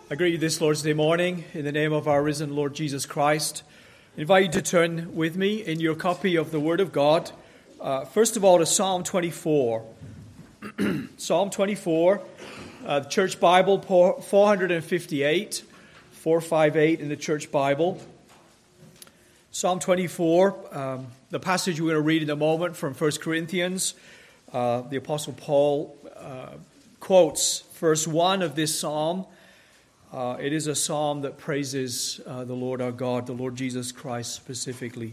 I greet you this Lord's Day morning in the name of our risen Lord Jesus Christ. I invite you to turn with me in your copy of the Word of God, first of all to Psalm 24. Psalm 24, the Church Bible, 458, 458 in the Church Bible. Psalm 24, the passage we're going to read in a moment from 1 Corinthians. The Apostle Paul quotes verse 1 of this psalm. It is a psalm that praises the Lord our God, the Lord Jesus Christ specifically.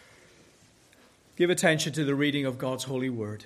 Give attention to the reading of God's holy word.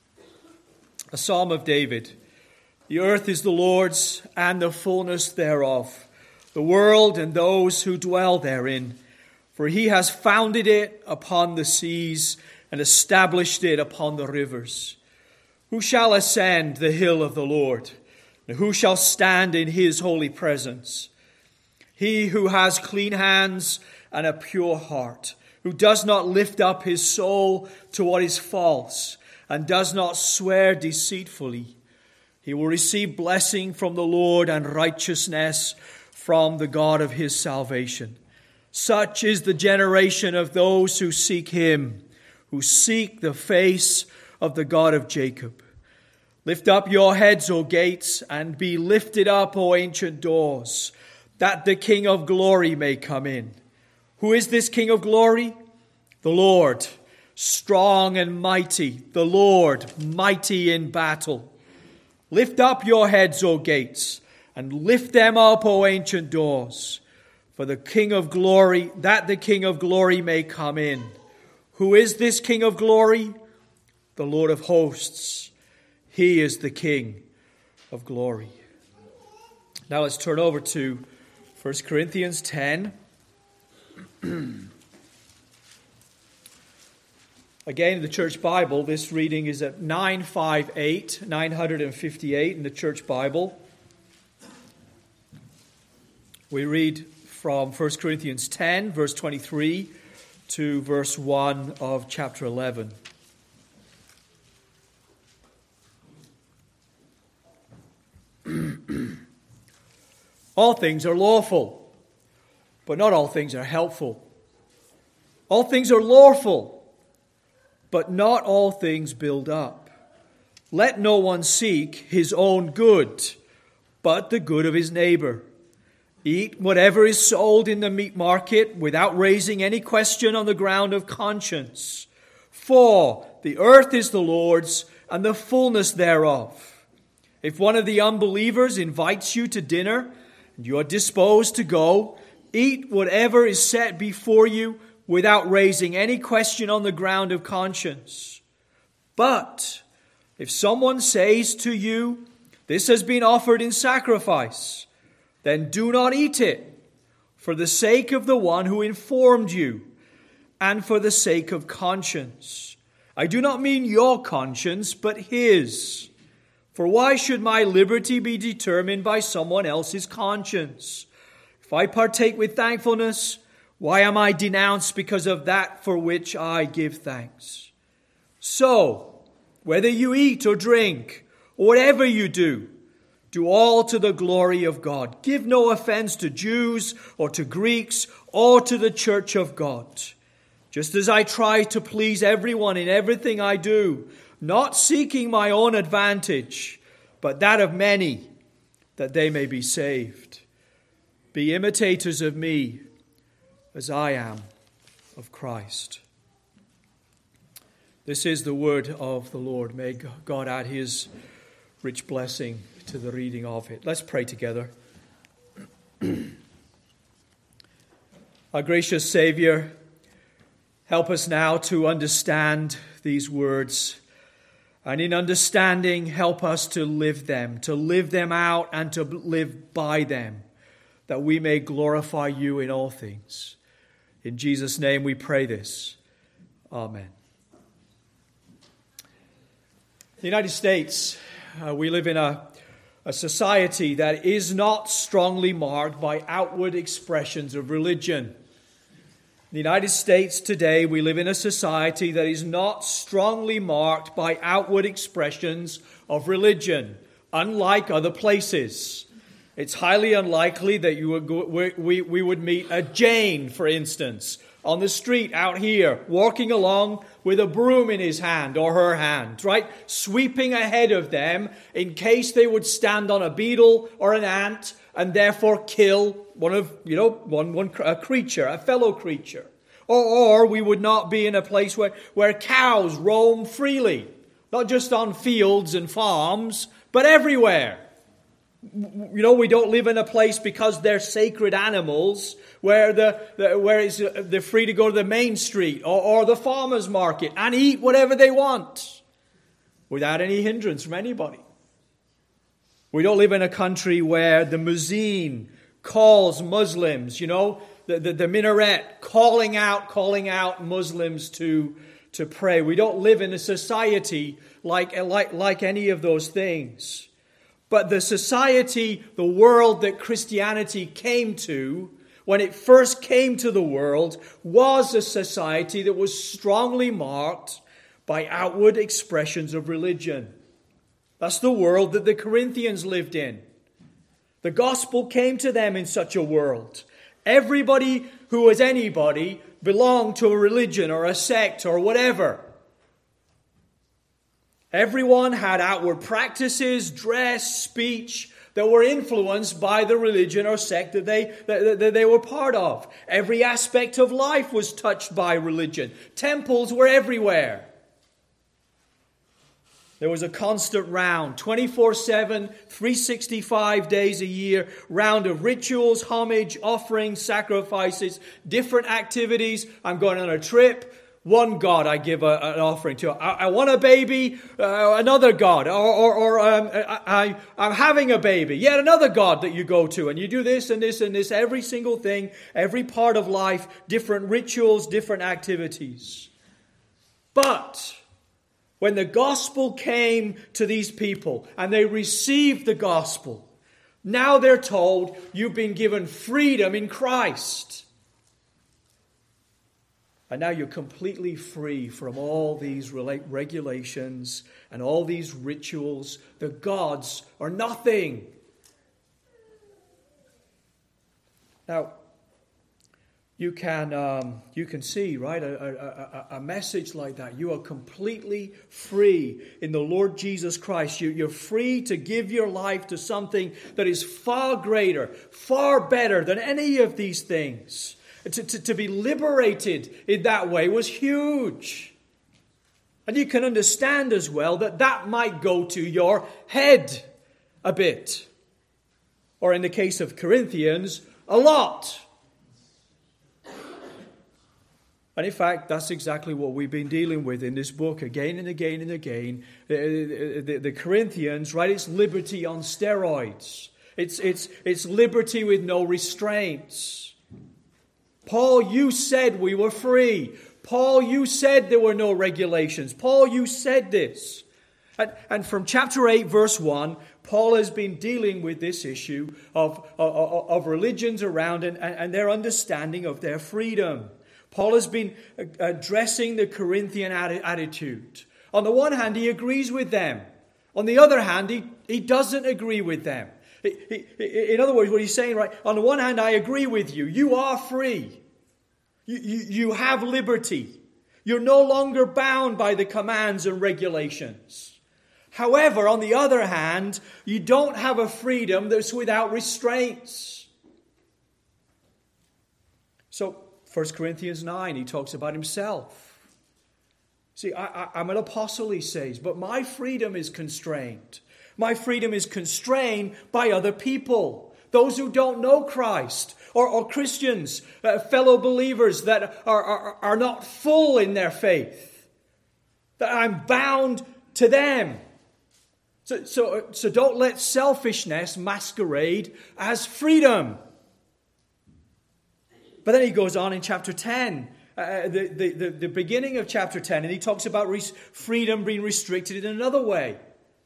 A psalm of David. The earth is the Lord's and the fullness thereof, the world and those who dwell therein. For he has founded it upon the seas and established it upon the rivers. Who shall ascend the hill of the Lord? And who shall stand in his holy presence? He who has clean hands and a pure heart, who does not lift up his soul to what is false, and does not swear deceitfully. He will receive blessing from the Lord and righteousness from the God of his salvation. Such is the generation of those who seek him, who seek the face of the God of Jacob. Lift up your heads, O gates, and be lifted up, O ancient doors, that the King of glory may come in. Who is this King of glory? The Lord, strong and mighty, the Lord, mighty in battle. Lift up your heads, O gates, and lift them up, O ancient doors, for the King of glory, that the King of glory may come in. Who is this King of glory? The Lord of hosts. He is the King of glory. Now let's turn over to 1 Corinthians 10. Again, in the Church Bible, this reading is at 958 in the Church Bible. We read from 1 Corinthians 10, verse 23 to verse 1 of chapter 11. All things are lawful, but not all things are helpful. All things are lawful, but not all things build up. Let no one seek his own good, but the good of his neighbor. Eat whatever is sold in the meat market without raising any question on the ground of conscience. For the earth is the Lord's and the fullness thereof. If one of the unbelievers invites you to dinner and you are disposed to go, eat whatever is set before you without raising any question on the ground of conscience. But if someone says to you, "This has been offered in sacrifice," then do not eat it, for the sake of the one who informed you, and for the sake of conscience. I do not mean your conscience, but his. For why should my liberty be determined by someone else's conscience? If I partake with thankfulness, why am I denounced because of that for which I give thanks? So, whether you eat or drink, or whatever you do all to the glory of God. Give no offense to Jews or to Greeks or to the church of God. Just as I try to please everyone in everything I do, not seeking my own advantage, but that of many, that they may be saved. Be imitators of me, as I am of Christ. This is the word of the Lord. May God add his rich blessing to the reading of it. Let's pray together. Our gracious Savior, help us now to understand these words. And in understanding, help us to live them out and to live by them, that we may glorify you in all things. In Jesus' name we pray this. Amen. In the United States, we live in a society that is not strongly marked by outward expressions of religion. In the United States today, we live in a society that is not strongly marked by outward expressions of religion, unlike other places. It's highly unlikely that we would meet a Jane, for instance, on the street out here, walking along with a broom in his hand or her hand, right? Sweeping ahead of them in case they would stand on a beetle or an ant and therefore kill a creature, a fellow creature. Or we would not be in a place where cows roam freely, not just on fields and farms, but everywhere. We don't live in a place because they're sacred animals where they're free to go to the main street or the farmer's market and eat whatever they want without any hindrance from anybody. We don't live in a country where the muezzin calls Muslims, the minaret calling out Muslims to pray. We don't live in a society like any of those things. But the society, the world that Christianity came to, when it first came to the world, was a society that was strongly marked by outward expressions of religion. That's the world that the Corinthians lived in. The gospel came to them in such a world. Everybody who was anybody belonged to a religion or a sect or whatever. Everyone had outward practices, dress, speech that were influenced by the religion or sect that they were part of. Every aspect of life was touched by religion. Temples were everywhere. There was a constant round, 24/7, 365 days a year, round of rituals, homage, offerings, sacrifices, different activities. I'm going on a trip. One God I give an offering to. I want a baby, another God. I'm having a baby, yet another God that you go to. And you do this and this and this, every single thing, every part of life, different rituals, different activities. But when the gospel came to these people and they received the gospel, now they're told you've been given freedom in Christ. And now you're completely free from all these regulations and all these rituals. The gods are nothing. Now, you can see, right, a message like that. You are completely free in the Lord Jesus Christ. You're free to give your life to something that is far greater, far better than any of these things. To be liberated in that way was huge. And you can understand as well that might go to your head a bit. Or in the case of Corinthians, a lot. And in fact, that's exactly what we've been dealing with in this book again and again and again. The Corinthians, right, it's liberty on steroids. It's liberty with no restraints. Paul, you said we were free. Paul, you said there were no regulations. Paul, you said this. And from chapter 8, verse 1, Paul has been dealing with this issue of religions around and their understanding of their freedom. Paul has been addressing the Corinthian attitude. On the one hand, he agrees with them. On the other hand, he doesn't agree with them. In other words, what he's saying, right, on the one hand, I agree with you. You are free. You have liberty. You're no longer bound by the commands and regulations. However, on the other hand, you don't have a freedom that's without restraints. So, 1 Corinthians 9, he talks about himself. See, I'm an apostle, he says, but my freedom is constrained. My freedom is constrained by other people, those who don't know Christ, or Christians, fellow believers that are not full in their faith. That I'm bound to them. So don't let selfishness masquerade as freedom. But then he goes on in chapter 10, the beginning of chapter 10, and he talks about freedom being restricted in another way.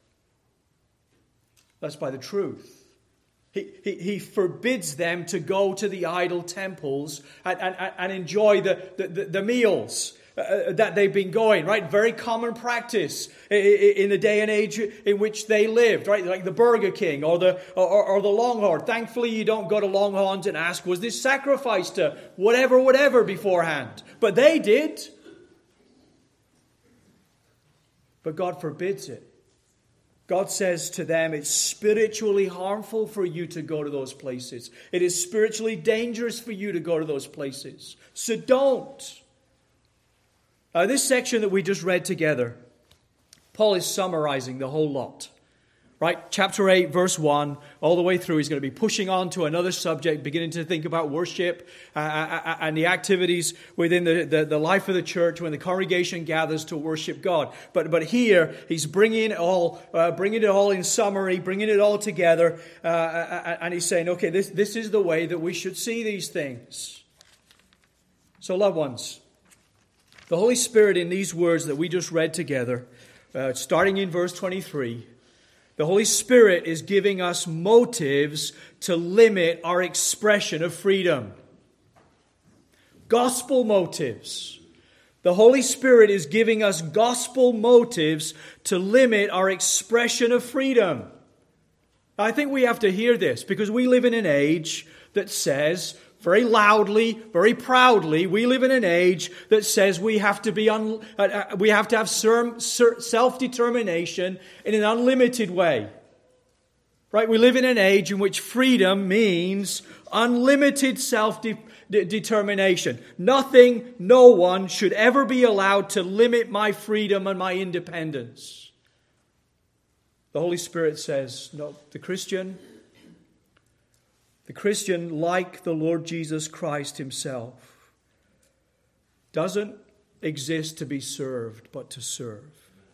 That's by the truth. He forbids them to go to the idol temples and enjoy the meals that they've been going, right? Very common practice in the day and age in which they lived, right? Like the Burger King or the Longhorn. Thankfully, you don't go to Longhorns and ask, was this sacrificed to whatever beforehand? But they did. But God forbids it. God says to them, it's spiritually harmful for you to go to those places. It is spiritually dangerous for you to go to those places. So don't. This section that we just read together, Paul is summarizing the whole lot. Right? Chapter 8, verse 1, all the way through, he's going to be pushing on to another subject, beginning to think about worship and the activities within the life of the church when the congregation gathers to worship God. But here, he's bringing it all in summary, bringing it all together, and he's saying, okay, this is the way that we should see these things. So, loved ones, the Holy Spirit in these words that we just read together, starting in verse 23, the Holy Spirit is giving us motives to limit our expression of freedom. Gospel motives. The Holy Spirit is giving us gospel motives to limit our expression of freedom. I think we have to hear this because we live in an age that says, very loudly, very proudly, we live in an age that says we have to have self-determination in an unlimited way. Right? We live in an age in which freedom means unlimited self-determination. Nothing, no one should ever be allowed to limit my freedom and my independence. The Holy Spirit says, no, the Christian, like the Lord Jesus Christ himself, doesn't exist to be served, but to serve.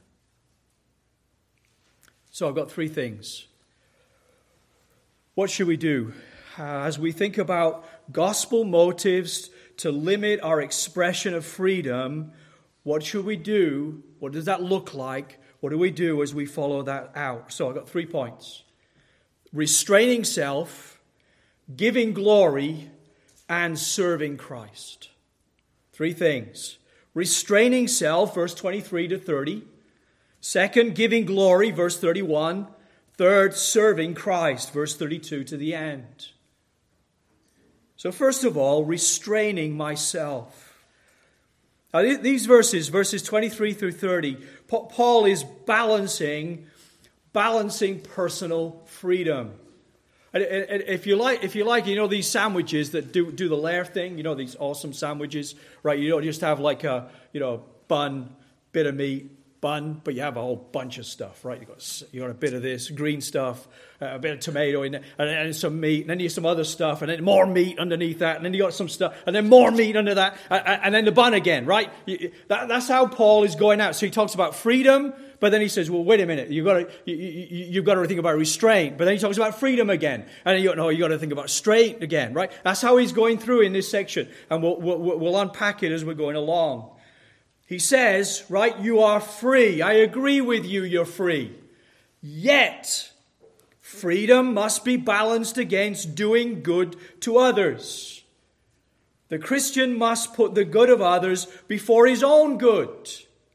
So I've got three things. What should we do? As we think about gospel motives to limit our expression of freedom, what should we do? What does that look like? What do we do as we follow that out? So I've got 3 points. Restraining self, giving glory, and serving Christ. 3 things. Restraining self, verse 23 to 30. Second, giving glory, verse 31. Third, serving Christ, verse 32 to the end. So first of all, restraining myself. Now these verses 23 through 30, Paul is balancing personal freedom. And if you like, these sandwiches that do the layer thing, these awesome sandwiches, right? You don't just have like a, bun, bit of meat, bun, but you have a whole bunch of stuff, right? You got a bit of this green stuff, a bit of tomato in there, and some meat, and then you have some other stuff, and then more meat underneath that, and then you got some stuff, and then more meat under that, and then the bun again, right? That's how Paul is going out. So he talks about freedom, but then he says, well, wait a minute, you've got to think about restraint. But then he talks about freedom again, and then you got to think about restraint again, right? That's how he's going through in this section, and we'll unpack it as we're going along. He says, right, you are free. I agree with you, you're free. Yet, freedom must be balanced against doing good to others. The Christian must put the good of others before his own good.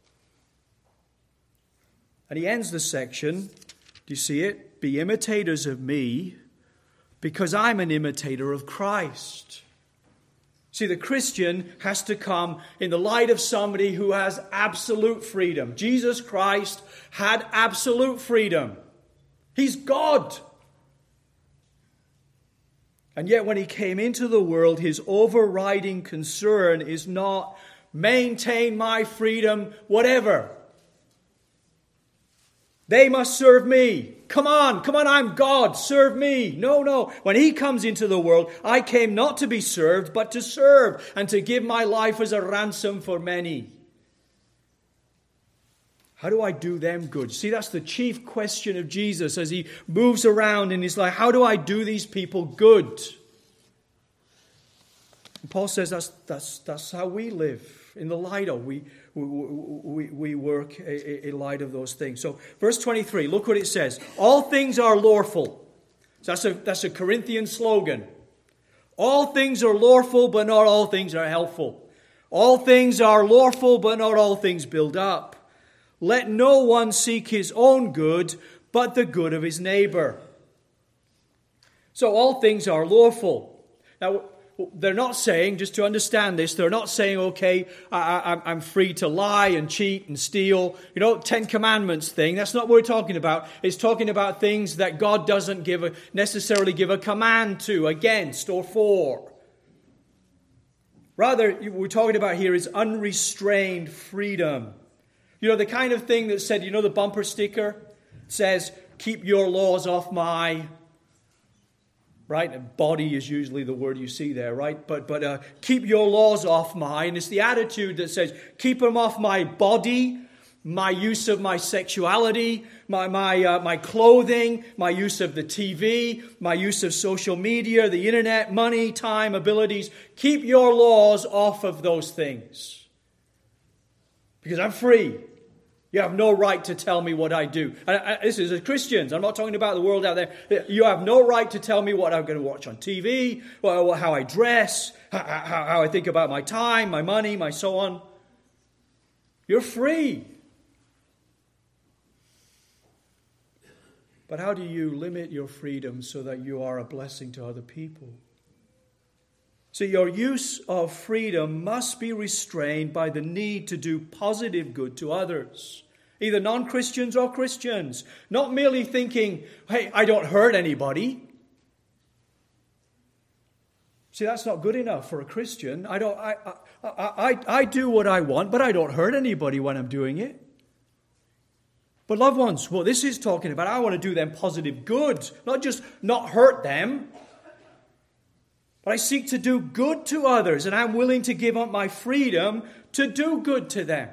And he ends the section, do you see it? Be imitators of me, because I'm an imitator of Christ. See, the Christian has to come in the light of somebody who has absolute freedom. Jesus Christ had absolute freedom. He's God. And yet when he came into the world, his overriding concern is not maintain my freedom, whatever. They must serve me. Come on, I'm God, serve me. No. When he comes into the world, I came not to be served, but to serve and to give my life as a ransom for many. How do I do them good? See, that's the chief question of Jesus as he moves around in his life. How do I do these people good? And Paul says that's how we live. In the light of, we work in light of those things. So, verse 23, look what it says. All things are lawful. So that's a Corinthian slogan. All things are lawful, but not all things are helpful. All things are lawful, but not all things build up. Let no one seek his own good, but the good of his neighbor. So all things are lawful. Now, they're not saying, just to understand this, they're not saying, okay, I'm free to lie and cheat and steal. You know, 10 Commandments thing, that's not what we're talking about. It's talking about things that God doesn't necessarily give a command to, against, or for. Rather, what we're talking about here is unrestrained freedom. You know, the kind of thing that said, you know, the bumper sticker says, keep your laws off my, right? And body is usually the word you see there, right? But keep your laws off my, and it's the attitude that says, keep them off my body, my use of my sexuality, my clothing, my use of the TV, my use of social media, the internet, money, time, abilities. Keep your laws off of those things. Because I'm free. You have no right to tell me what I do. This is as Christians. I'm not talking about the world out there. You have no right to tell me what I'm going to watch on TV, or how I dress, how I think about my time, my money, my so on. You're free. But how do you limit your freedom so that you are a blessing to other people? So your use of freedom must be restrained by the need to do positive good to others, either non-Christians or Christians. Not merely thinking, hey, I don't hurt anybody. See, that's not good enough for a Christian. I do what I want, but I don't hurt anybody when I'm doing it. But loved ones, what this is talking about, I want to do them positive good, not just not hurt them. But I seek to do good to others, and I'm willing to give up my freedom to do good to them.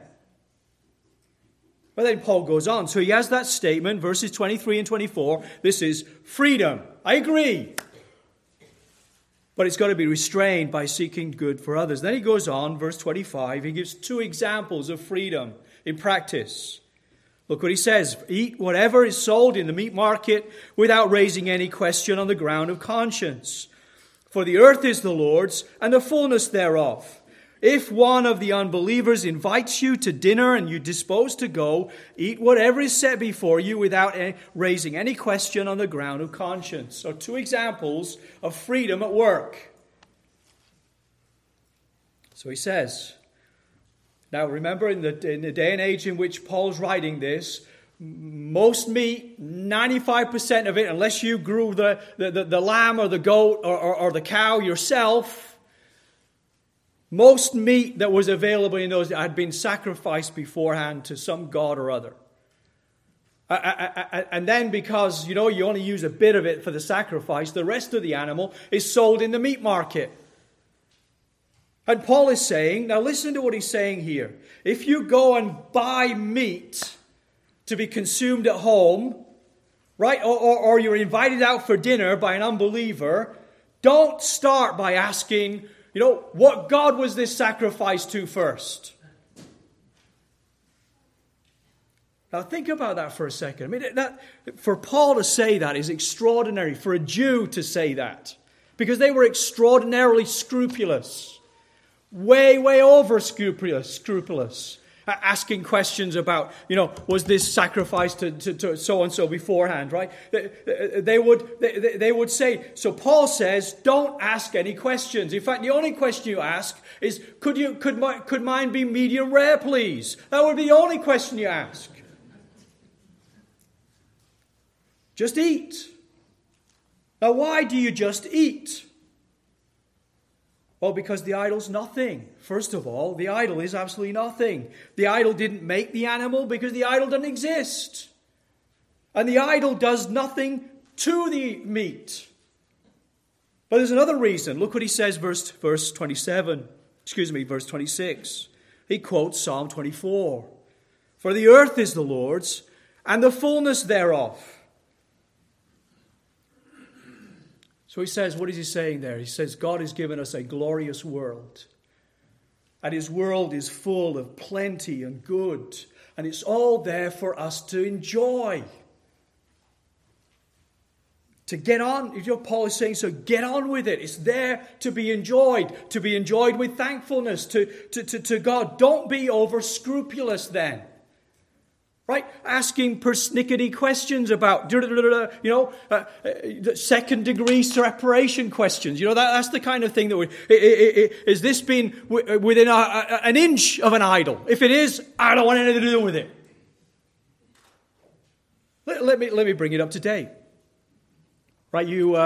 But then Paul goes on. So he has that statement, verses 23 and 24. This is freedom. I agree. But it's got to be restrained by seeking good for others. Then he goes on, verse 25. He gives 2 examples of freedom in practice. Look what he says. Eat whatever is sold in the meat market without raising any question on the ground of conscience. For the earth is the Lord's, and the fullness thereof. If one of the unbelievers invites you to dinner and you're disposed to go, eat whatever is set before you without raising any question on the ground of conscience. So 2 examples of freedom at work. So he says, now remember in the day and age in which Paul's writing this, most meat, 95% of it, unless you grew the lamb or the goat or the cow yourself, most meat that was available in those had been sacrificed beforehand to some god or other. And then because, you only use a bit of it for the sacrifice, the rest of the animal is sold in the meat market. And Paul is saying, now listen to what he's saying here. If you go and buy meat to be consumed at home, right? Or you're invited out for dinner by an unbeliever, don't start by asking, what God was this sacrifice to first? Now think about that for a second. I mean, for Paul to say that is extraordinary, for a Jew to say that, because they were extraordinarily scrupulous, way over scrupulous. Asking questions about, was this sacrifice to so-and-so beforehand, right? They would say, so Paul says, don't ask any questions. In fact, the only question you ask is, could mine be medium rare, please? That would be the only question you ask. Just eat. Now, why do you just eat? Well, because the idol's nothing. First of all, the idol is absolutely nothing. The idol didn't make the animal because the idol doesn't exist. And the idol does nothing to the meat. But there's another reason. Look what he says, verse 26. He quotes Psalm 24. For the earth is the Lord's, and the fullness thereof. So he says, what is he saying there? He says, God has given us a glorious world. And his world is full of plenty and good. And it's all there for us to enjoy. To get on, Paul is saying, so get on with it. It's there to be enjoyed with thankfulness to God. Don't be over scrupulous then. Right? Asking persnickety questions about, second degree separation questions. That's the kind of thing that is this being within an inch of an idol? If it is, I don't want anything to do with it. Let me bring it up to date. Right,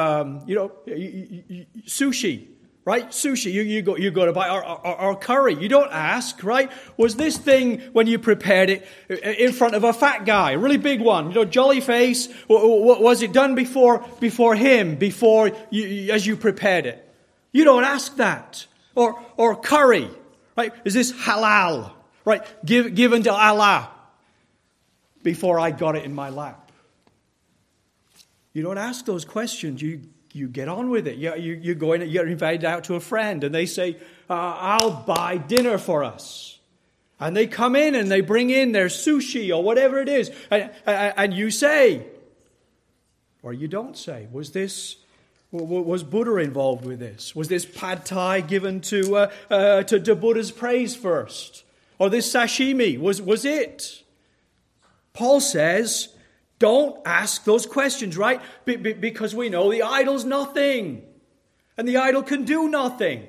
sushi, right? Sushi, you go to buy or curry. You don't ask, right? Was this thing, when you prepared it, in front of a fat guy, a really big one, jolly face? Was it done before him, as you prepared it? You don't ask that. Or curry, right? Is this halal, right? Given to Allah before I got it in my lap. You don't ask those questions. You get on with it. You go in, you're invited out to a friend, and they say, I'll buy dinner for us. And they come in and they bring in their sushi or whatever it is. And you say, or you don't say, was Buddha involved with this? Was this pad thai given to Buddha's praise first? Or this sashimi, was it? Paul says, don't ask those questions, right? Because we know the idol's nothing. And the idol can do nothing.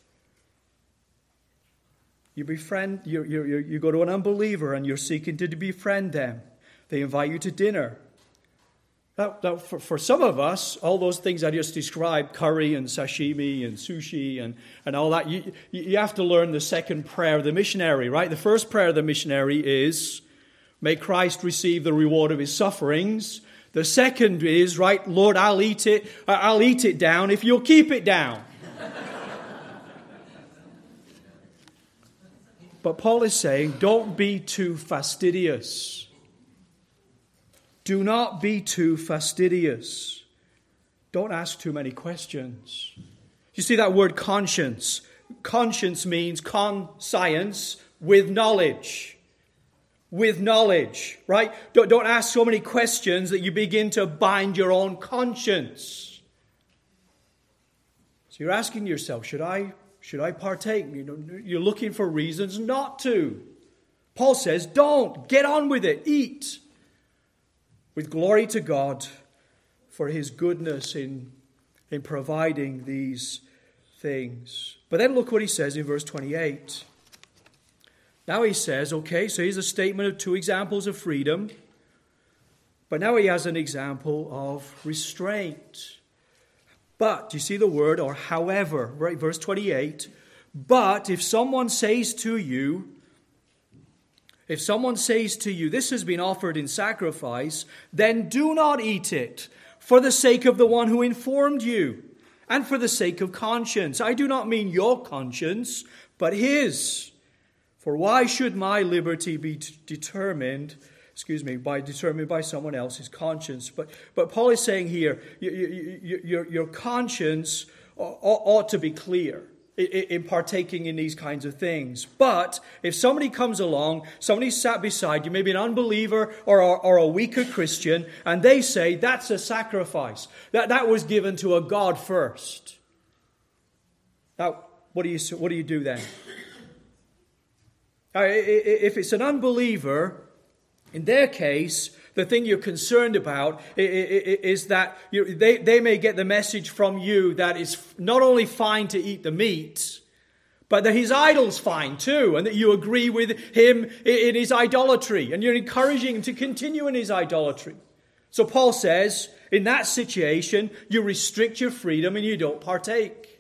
You go to an unbeliever and you're seeking to befriend them. They invite you to dinner. Now, for some of us, all those things I just described, curry and sashimi and sushi and all that, you have to learn the second prayer of the missionary, right? The first prayer of the missionary is, may Christ receive the reward of his sufferings. The second is, right, Lord, I'll eat it down if you'll keep it down. But Paul is saying, don't be too fastidious. Do not be too fastidious. Don't ask too many questions. You see that word conscience? Conscience means conscience with knowledge. With knowledge, right? Don't ask so many questions that you begin to bind your own conscience. So you're asking yourself, should I partake? You're looking for reasons not to. Paul says, don't. Get on with it. Eat. With glory to God for his goodness in providing these things. But then look what he says in verse 28. Now he says, okay, so here's a statement of two examples of freedom. But now he has an example of restraint. But, you see the word, or however, right, verse 28. But if someone says to you, this has been offered in sacrifice, then do not eat it, for the sake of the one who informed you, and for the sake of conscience. I do not mean your conscience, but his. For why should my liberty be determined by someone else's conscience? But Paul is saying here, your conscience ought to be clear in partaking in these kinds of things. But if somebody comes along, somebody sat beside you, maybe an unbeliever or a weaker Christian, and they say that's a sacrifice, that was given to a God first. Now, what do you do then? If it's an unbeliever, in their case, the thing you're concerned about is that they may get the message from you that it's not only fine to eat the meat, but that his idol's fine too, and that you agree with him in his idolatry, and you're encouraging him to continue in his idolatry. So Paul says, in that situation, you restrict your freedom and you don't partake.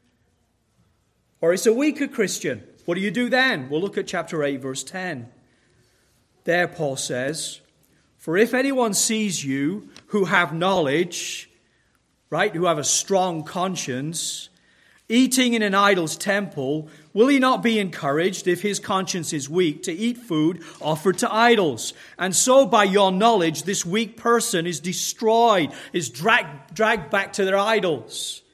Or it's a weaker Christian. What do you do then? We'll look at chapter 8, verse 10. There Paul says, for if anyone sees you who have knowledge, right, who have a strong conscience, eating in an idol's temple, will he not be encouraged, if his conscience is weak, to eat food offered to idols? And so by your knowledge, this weak person is destroyed, is dragged back to their idols.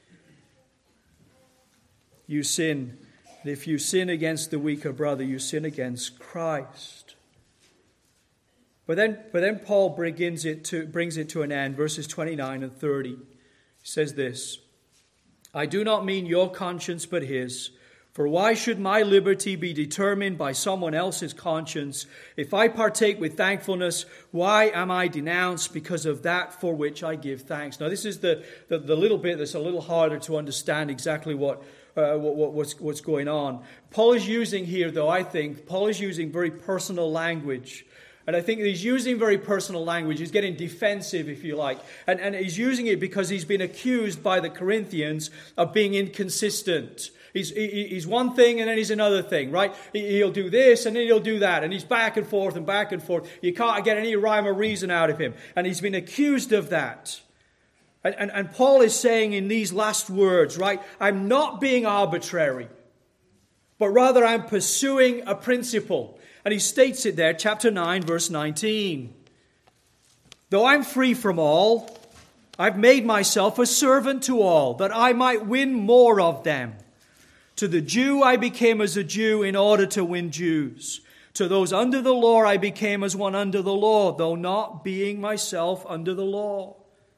You sin. And if you sin against the weaker brother, you sin against Christ. But then Paul brings it to an end, verses 29 and 30. He says this, I do not mean your conscience, but his. For why should my liberty be determined by someone else's conscience? If I partake with thankfulness, why am I denounced because of that for which I give thanks? Now, this is the little bit that's a little harder to understand exactly what's going on. Paul is using here, though, Paul is using very personal language. And I think he's using very personal language. He's getting defensive, if you like. And he's using it because he's been accused by the Corinthians of being inconsistent. He's one thing and then he's another thing, right? He'll do this and then he'll do that. And he's back and forth and back and forth. You can't get any rhyme or reason out of him. And he's been accused of that. And Paul is saying in these last words, right? I'm not being arbitrary, but rather I'm pursuing a principle. And he states it there, chapter 9, verse 19. Though I'm free from all, I've made myself a servant to all, that I might win more of them. To the Jew I became as a Jew in order to win Jews. To those under the law I became as one under the law, though not being myself under the law,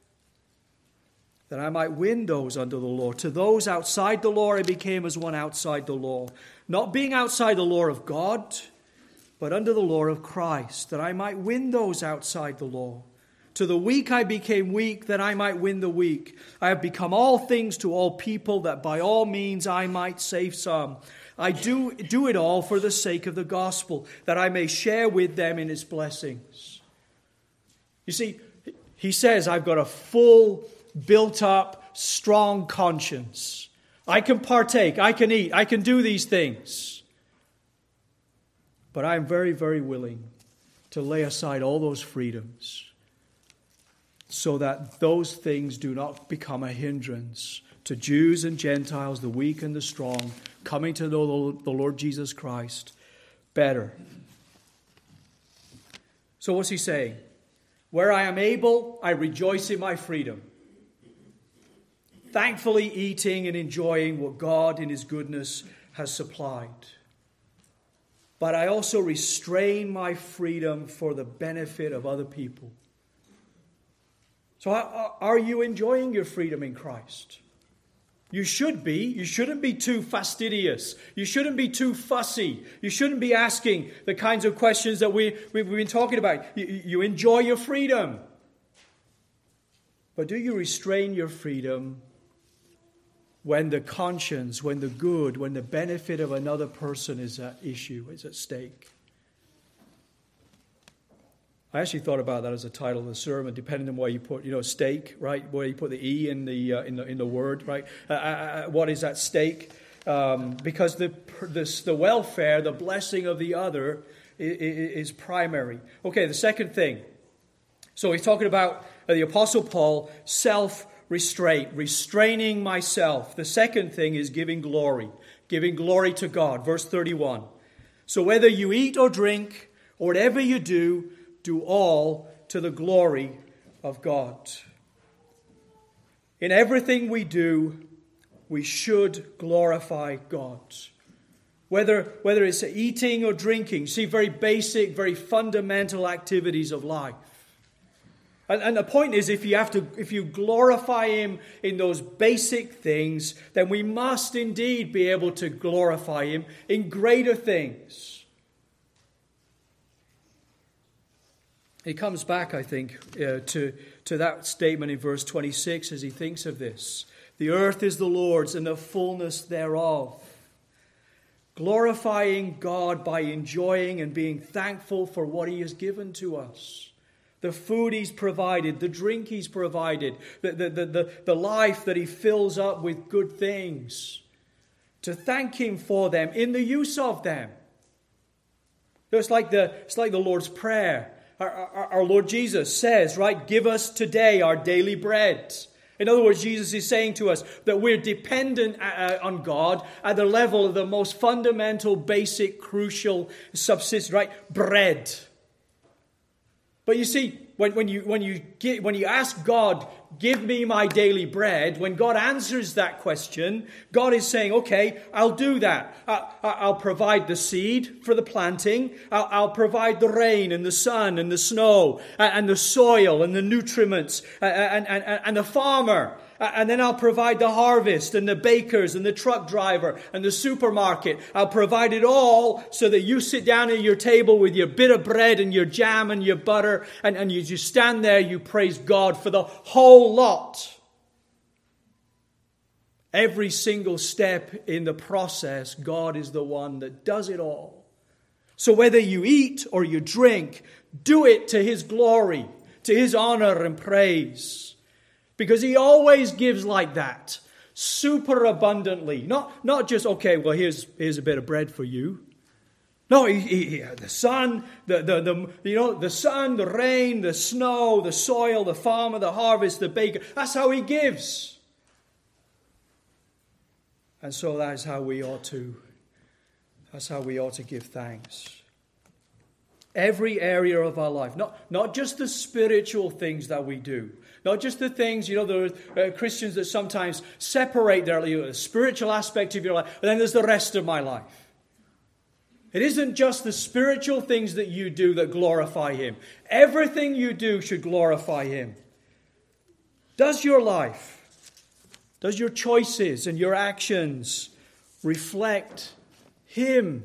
that I might win those under the law. To those outside the law I became as one outside the law, not being outside the law of God, but under the law of Christ, that I might win those outside the law. To the weak I became weak, that I might win the weak. I have become all things to all people, that by all means I might save some. I do it all for the sake of the gospel, that I may share with them in its blessings. You see, he says, I've got a full, built-up, strong conscience. I can partake, I can eat, I can do these things. But I am very, very willing to lay aside all those freedoms, so that those things do not become a hindrance to Jews and Gentiles, the weak and the strong, coming to know the Lord Jesus Christ better. So what's he saying? Where I am able, I rejoice in my freedom, thankfully eating and enjoying what God in his goodness has supplied. But I also restrain my freedom for the benefit of other people. So are you enjoying your freedom in Christ? You should be. You shouldn't be too fastidious. You shouldn't be too fussy. You shouldn't be asking the kinds of questions that we've been talking about. You enjoy your freedom. But do you restrain your freedom when the conscience, when the good, when the benefit of another person is at issue, is at stake? I actually thought about that as a title of the sermon, depending on where you put, stake, right? Where you put the E in the word, right? What is at stake? Because the welfare, the blessing of the other is primary. Okay, the second thing. So he's talking about the Apostle Paul, self-restraint, restraining myself. The second thing is giving glory to God. Verse 31. So whether you eat or drink, or whatever you do all to the glory of God. In everything we do, we should glorify God. Whether it's eating or drinking, see, very basic, very fundamental activities of life. And the point is, if you glorify him in those basic things, then we must indeed be able to glorify him in greater things. He comes back, I think, to that statement in verse 26 as he thinks of this. The earth is the Lord's and the fullness thereof. Glorifying God by enjoying and being thankful for what he has given to us. The food he's provided, the drink he's provided, the life that he fills up with good things. To thank him for them in the use of them. It's like the Lord's Prayer. Our Lord Jesus says, right, give us today our daily bread. In other words, Jesus is saying to us that we're dependent on God at the level of the most fundamental, basic, crucial subsistence, right? Bread. But you see, when you ask God, give me my daily bread, when God answers that question, God is saying, okay, I'll do that. I'll provide the seed for the planting. I'll provide the rain and the sun and the snow and the soil and the nutriments and the farmer. And then I'll provide the harvest and the bakers and the truck driver and the supermarket. I'll provide it all so that you sit down at your table with your bit of bread and your jam and your butter. And you just stand there, you praise God for the whole lot. Every single step in the process, God is the one that does it all. So whether you eat or you drink, do it to His glory, to His honor and praise. Because He always gives like that, super abundantly. Not just, okay, well, here's a bit of bread for you. No, the sun, the sun, the rain, the snow, the soil, the farmer, the harvest, the baker. That's how He gives. And so that's how we ought to give thanks. Every area of our life, not just the spiritual things that we do, not just the things, there are Christians that sometimes separate the spiritual aspect of your life, but then there's the rest of my life. It isn't just the spiritual things that you do that glorify Him. Everything you do should glorify Him. Does your life, does your choices and your actions reflect Him?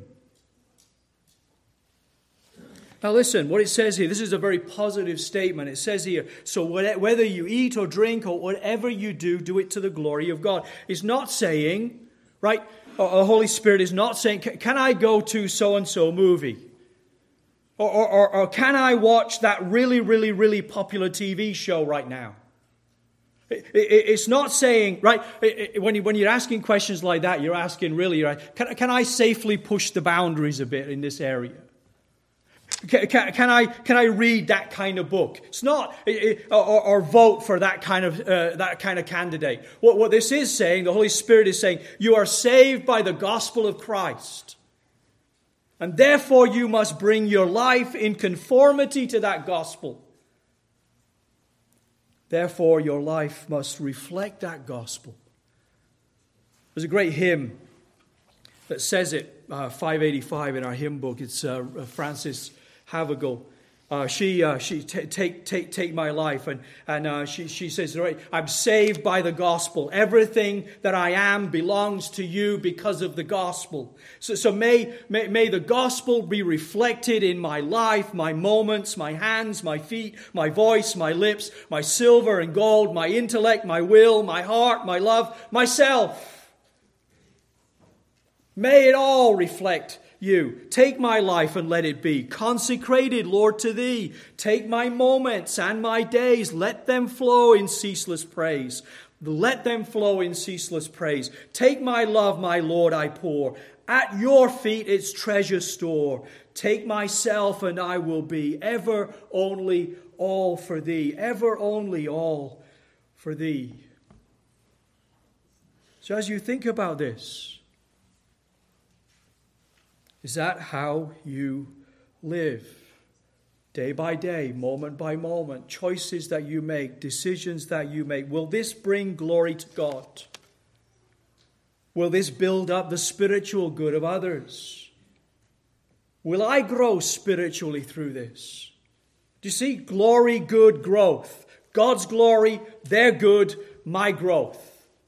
Now listen, what it says here, this is a very positive statement. It says here, so whether you eat or drink or whatever you do, do it to the glory of God. It's not saying, right, the Holy Spirit is not saying, can I go to so-and-so movie? Or can I watch that really, really, really popular TV show right now? It's not saying, right, when you're asking questions like that, you're asking really, right, can I safely push the boundaries a bit in this area? Can I read that kind of book? It's not, or vote for that kind of candidate. What this is saying, the Holy Spirit is saying, you are saved by the gospel of Christ. And therefore you must bring your life in conformity to that gospel. Therefore your life must reflect that gospel. There's a great hymn that says it, 585 in our hymn book. It's Frances Havergal. She take my life, and she says, right, I'm saved by the gospel. Everything that I am belongs to you because of the gospel. So may the gospel be reflected in my life, my moments, my hands, my feet, my voice, my lips, my silver and gold, my intellect, my will, my heart, my love, myself. May it all reflect you. Take my life and let it be consecrated, Lord, to Thee. Take my moments and my days. Let them flow in ceaseless praise. Let them flow in ceaseless praise. Take my love, my Lord, I pour. At your feet its treasure store. Take myself and I will be ever only all for Thee. Ever only all for Thee. So as you think about this, is that how you live? Day by day, moment by moment, choices that you make, decisions that you make. Will this bring glory to God? Will this build up the spiritual good of others? Will I grow spiritually through this? Do you see? Glory, good, growth. God's glory, their good, my growth.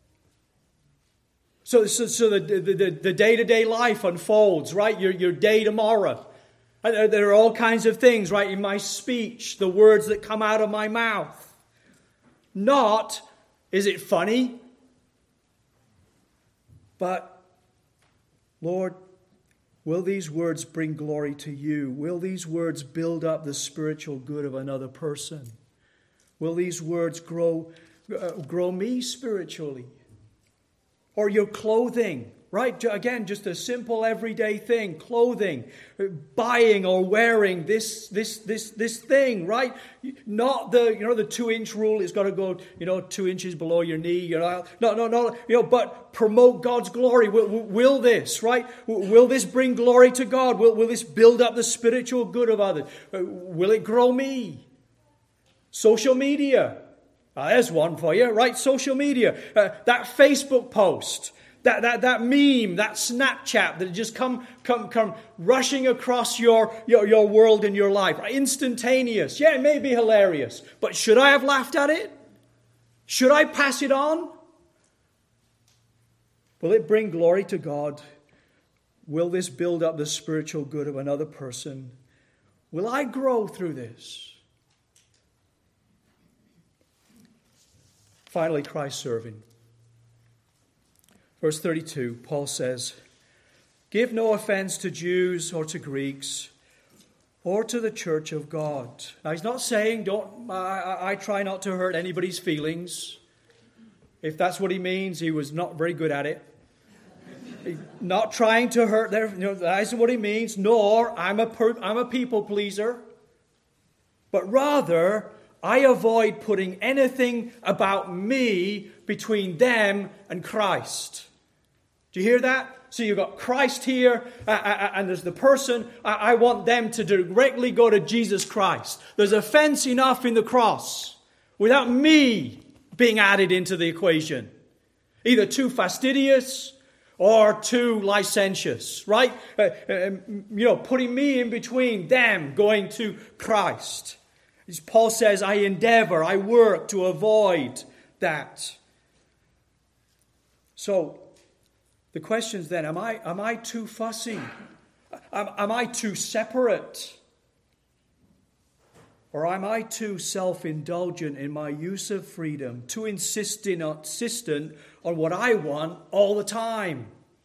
So the day-to-day life unfolds, right? Your day tomorrow. There are all kinds of things, right? In my speech, the words that come out of my mouth. Not, is it funny? But, Lord, will these words bring glory to you? Will these words build up the spiritual good of another person? Will these words grow me spiritually? Or your clothing, right? Again, just a simple everyday thing. Clothing, buying or wearing this thing, right? Not the 2-inch rule. It's got to go 2 inches below your knee. No. But promote God's glory. Will this, right? Will this bring glory to God? Will this build up the spiritual good of others? Will it grow me? Social media. There's one for you, right? Social media, that Facebook post, that meme, that Snapchat that just come rushing across your world and your life. Instantaneous. Yeah, it may be hilarious, but should I have laughed at it? Should I pass it on? Will it bring glory to God? Will this build up the spiritual good of another person? Will I grow through this? Finally, Christ serving. Verse 32, Paul says, "Give no offense to Jews or to Greeks or to the church of God." Now, he's not saying I try not to hurt anybody's feelings. If that's what he means, he was not very good at it. Not trying to hurt that isn't what he means. Nor I'm a people pleaser, but rather I avoid putting anything about me between them and Christ. Do you hear that? So you've got Christ here, and there's the person. I want them to directly go to Jesus Christ. There's offense enough in the cross without me being added into the equation. Either too fastidious or too licentious, right? Putting me in between them going to Christ. As Paul says, I endeavor, I work to avoid that. So, the question is then, am I too fussy? Am I too separate? Or am I too self-indulgent in my use of freedom, too insistent on what I want all the time?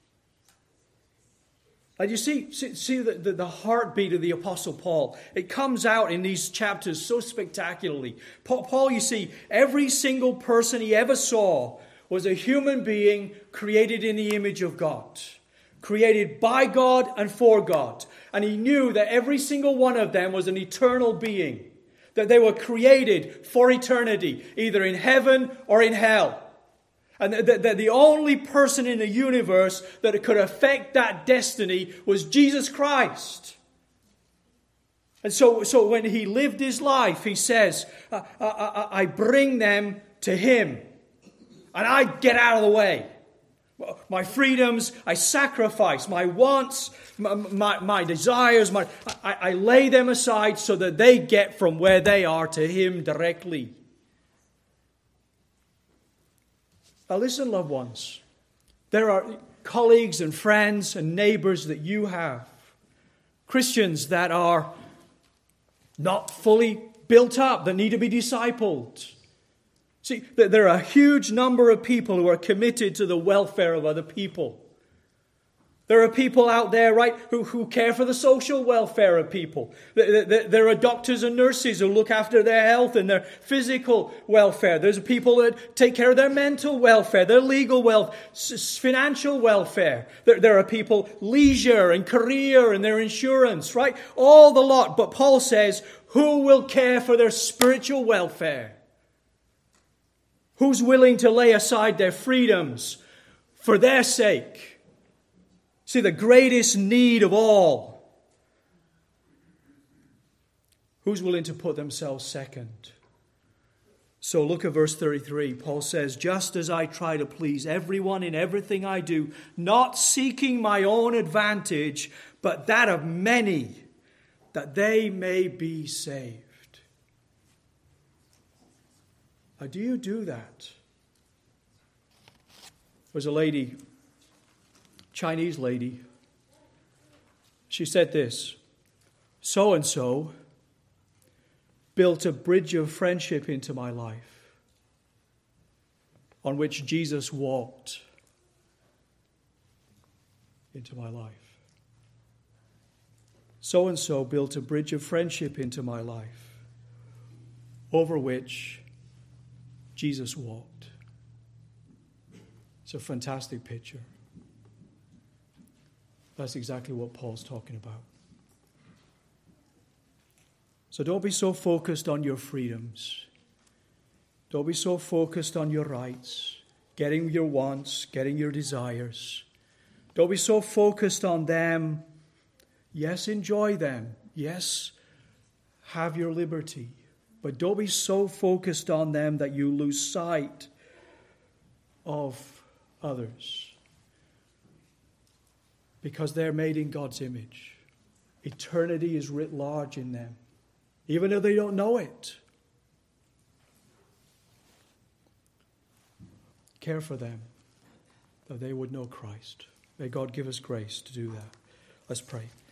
And you see the heartbeat of the Apostle Paul. It comes out in these chapters so spectacularly. Paul, you see, every single person he ever saw was a human being created in the image of God. Created by God and for God. And he knew that every single one of them was an eternal being. That they were created for eternity, either in heaven or in hell. And that the only person in the universe that could affect that destiny was Jesus Christ. And so when he lived his life, he says, I bring them to him. And I get out of the way. My freedoms, I sacrifice. My wants, my desires, I lay them aside so that they get from where they are to him directly. Now listen, loved ones. There are colleagues and friends and neighbors that you have. Christians that are not fully built up, that need to be discipled. See, there are a huge number of people who are committed to the welfare of other people. There are people out there, right, who care for the social welfare of people. There are doctors and nurses who look after their health and their physical welfare. There's people that take care of their mental welfare, their legal welfare, financial welfare. There are people, leisure and career and their insurance, right? All the lot. But Paul says, who will care for their spiritual welfare? Who's willing to lay aside their freedoms for their sake? See, the greatest need of all. Who's willing to put themselves second? So look at verse 33. Paul says, just as I try to please everyone in everything I do, not seeking my own advantage, but that of many, that they may be saved. Now, do you do that? There's a lady, Chinese lady. She said this, so-and-so built a bridge of friendship into my life on which Jesus walked into my life. So-and-so built a bridge of friendship into my life over which Jesus walked. It's a fantastic picture. That's exactly what Paul's talking about. So don't be so focused on your freedoms. Don't be so focused on your rights, getting your wants, getting your desires. Don't be so focused on them. Yes, enjoy them. Yes, have your liberty. But don't be so focused on them that you lose sight of others. Because they're made in God's image. Eternity is writ large in them, even though they don't know it. Care for them, that they would know Christ. May God give us grace to do that. Let's pray.